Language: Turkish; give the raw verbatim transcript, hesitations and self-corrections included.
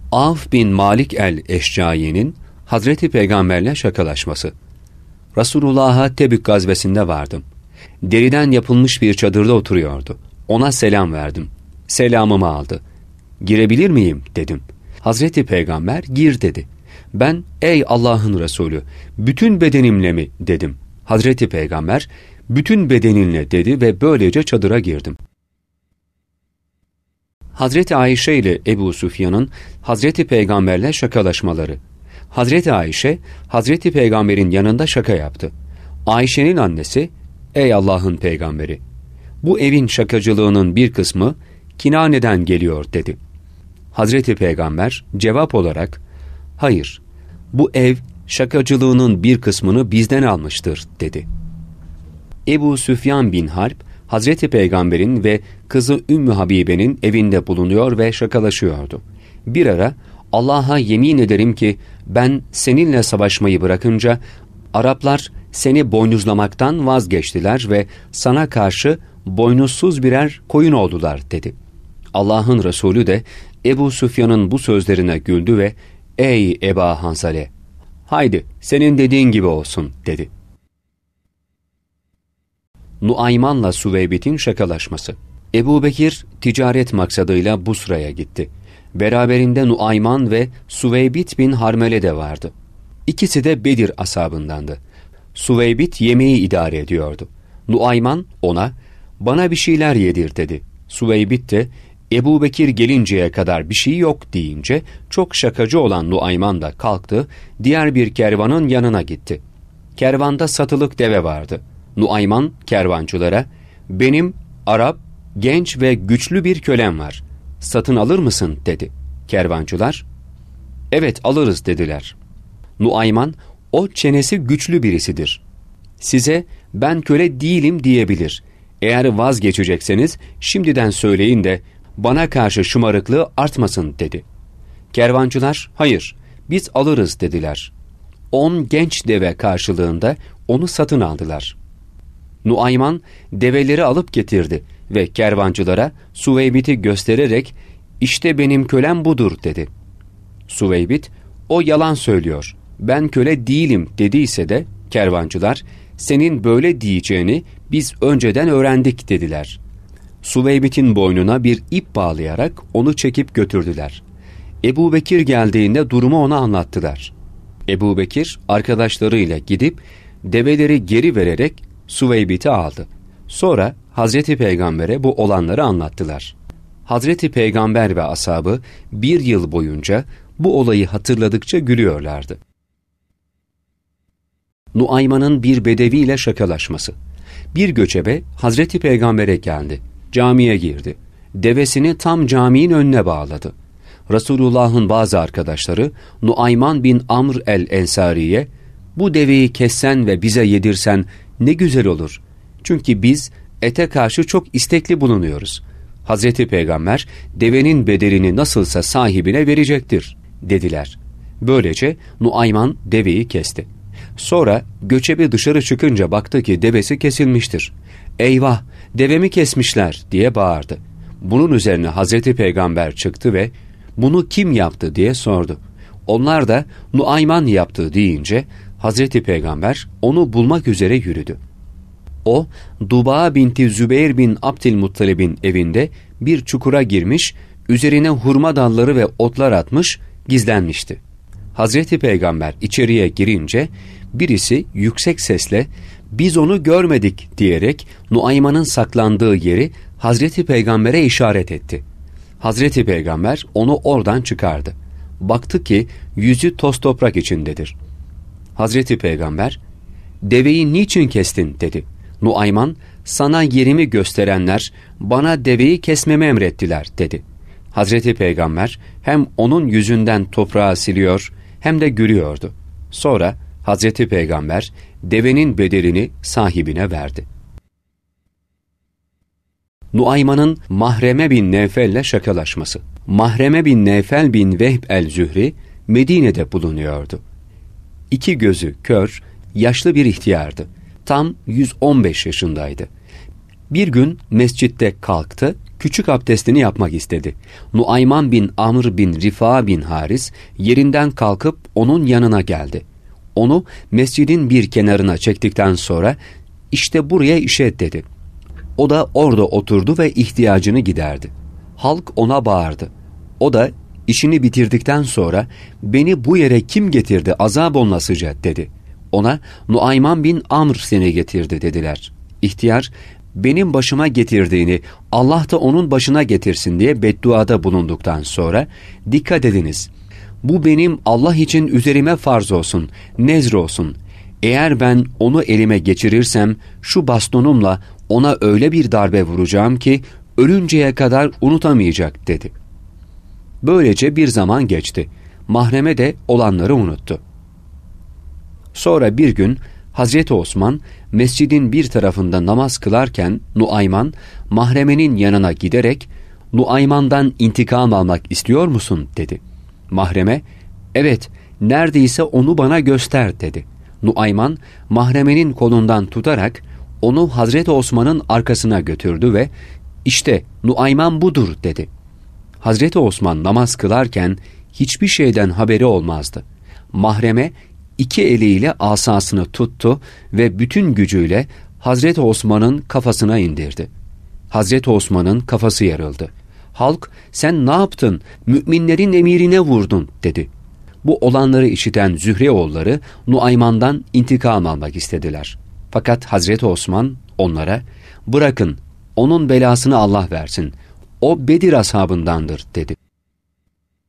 Avf bin Malik el-Eşcai'nin Hazreti Peygamberle şakalaşması. Resulullah'a Tebük gazvesinde vardım. Deriden yapılmış bir çadırda oturuyordu. Ona selam verdim. Selamımı aldı. Girebilir miyim dedim. Hazreti Peygamber gir dedi. Ben ey Allah'ın Resulü bütün bedenimle mi dedim. Hazreti Peygamber bütün bedeninle dedi ve böylece çadıra girdim. Hazreti Ayşe ile Ebu Süfyan'ın Hazreti Peygamberle şakalaşmaları. Hazreti Ayşe, Hazreti Peygamber'in yanında şaka yaptı. Ayşe'nin annesi, ey Allah'ın peygamberi, bu evin şakacılığının bir kısmı Kinane'den geliyor dedi. Hazreti Peygamber cevap olarak, hayır, bu ev şakacılığının bir kısmını bizden almıştır dedi. Ebu Süfyan bin Harp, Hazreti Peygamber'in ve kızı Ümmü Habibe'nin evinde bulunuyor ve şakalaşıyordu. Bir ara, Allah'a yemin ederim ki ben seninle savaşmayı bırakınca Araplar seni boynuzlamaktan vazgeçtiler ve sana karşı boynuzsuz birer koyun oldular dedi. Allah'ın Resulü de Ebu Süfyan'ın bu sözlerine güldü ve ey Eba Hanzale, haydi senin dediğin gibi olsun dedi. Nuayman'la Süveybit'in şakalaşması. Ebu Bekir ticaret maksadıyla Busra'ya gitti. Beraberinde Nuayman ve Süveybit bin Harmele de vardı. İkisi de Bedir ashabındandı. Süveybit yemeği idare ediyordu. Nuayman ona, bana bir şeyler yedir dedi. Süveybit de, Ebu Bekir gelinceye kadar bir şey yok deyince, çok şakacı olan Nuayman da kalktı, diğer bir kervanın yanına gitti. Kervanda satılık deve vardı. Nuayman kervancılara, benim Arap, genç ve güçlü bir kölem var. Satın alır mısın dedi. Kervancılar, evet alırız dediler. Nuayman, o çenesi güçlü birisidir. Size ben köle değilim diyebilir. Eğer vazgeçecekseniz şimdiden söyleyin de bana karşı şımarıklığı artmasın dedi. Kervancılar, hayır biz alırız dediler. On genç deve karşılığında onu satın aldılar. Nuayman develeri alıp getirdi ve kervancılara Süveybit'i göstererek işte benim kölem budur dedi. Süveybit, o yalan söylüyor, ben köle değilim dediyse de kervancılar senin böyle diyeceğini biz önceden öğrendik dediler. Süveybit'in boynuna bir ip bağlayarak onu çekip götürdüler. Ebu Bekir geldiğinde durumu ona anlattılar. Ebu Bekir arkadaşlarıyla gidip develeri geri vererek Süveybit'i aldı. Sonra Hazreti Peygamber'e bu olanları anlattılar. Hazreti Peygamber ve ashabı bir yıl boyunca bu olayı hatırladıkça gülüyorlardı. Nuayman'ın bir bedeviyle şakalaşması. Bir göçebe Hazreti Peygamber'e geldi. Camiye girdi. Devesini tam caminin önüne bağladı. Resulullah'ın bazı arkadaşları Nuayman bin Amr el-Ensari'ye, bu deveyi kessen ve bize yedirsen ne güzel olur. Çünkü biz ete karşı çok istekli bulunuyoruz. Hazreti Peygamber devenin bedelini nasılsa sahibine verecektir dediler. Böylece Nuayman deveyi kesti. Sonra göçebe dışarı çıkınca baktı ki devesi kesilmiştir. Eyvah, devemi kesmişler diye bağırdı. Bunun üzerine Hazreti Peygamber çıktı ve bunu kim yaptı diye sordu. Onlar da Nuayman yaptı deyince Hazreti Peygamber onu bulmak üzere yürüdü. O, Duba binti Zübeyir bin Abdülmuttalib'in evinde bir çukura girmiş, üzerine hurma dalları ve otlar atmış, gizlenmişti. Hazreti Peygamber içeriye girince birisi yüksek sesle biz onu görmedik diyerek Nuayman'ın saklandığı yeri Hazreti Peygamber'e işaret etti. Hazreti Peygamber onu oradan çıkardı. Baktı ki yüzü toz toprak içindedir. Hazreti Peygamber, deveyi niçin kestin dedi. Nuayman, sana yerimi gösterenler bana deveyi kesmemi emrettiler dedi. Hazreti Peygamber hem onun yüzünden toprağı siliyor hem de gülüyordu. Sonra Hazreti Peygamber devenin bedelini sahibine verdi. Nuayman'ın Mahreme bin Nevfel'le şakalaşması. Mahreme bin Nevfel bin Vehb el-Zühri Medine'de bulunuyordu. İki gözü kör, yaşlı bir ihtiyardı. Tam yüz on beş yaşındaydı. Bir gün mescitte kalktı, küçük abdestini yapmak istedi. Nuayman bin Amr bin Rifa bin Haris yerinden kalkıp onun yanına geldi. Onu mescidin bir kenarına çektikten sonra işte buraya işet dedi. O da orada oturdu ve ihtiyacını giderdi. Halk ona bağırdı. O da işini bitirdikten sonra beni bu yere kim getirdi azap olmasıca dedi. Ona Nuayman bin Amr seni getirdi dediler. İhtiyar benim başıma getirdiğini Allah da onun başına getirsin diye bedduada bulunduktan sonra dikkat ediniz. Bu benim Allah için üzerime farz olsun, nezr olsun. Eğer ben onu elime geçirirsem şu bastonumla ona öyle bir darbe vuracağım ki ölünceye kadar unutamayacak dedi. Böylece bir zaman geçti. Mahreme de olanları unuttu. Sonra bir gün Hazreti Osman mescidin bir tarafında namaz kılarken Nuayman Mahreme'nin yanına giderek Nuayman'dan intikam almak istiyor musun dedi. Mahreme evet neredeyse onu bana göster dedi. Nuayman Mahreme'nin kolundan tutarak onu Hazreti Osman'ın arkasına götürdü ve işte Nuayman budur dedi. Hazreti Osman namaz kılarken hiçbir şeyden haberi olmazdı. Mahreme iki eliyle asasını tuttu ve bütün gücüyle Hazreti Osman'ın kafasına indirdi. Hazreti Osman'ın kafası yarıldı. Halk sen ne yaptın, müminlerin emirine vurdun dedi. Bu olanları işiten Zühre oğulları Nuayman'dan intikam almak istediler. Fakat Hazreti Osman onlara bırakın onun belasını Allah versin, o Bedir ashabındandır dedi.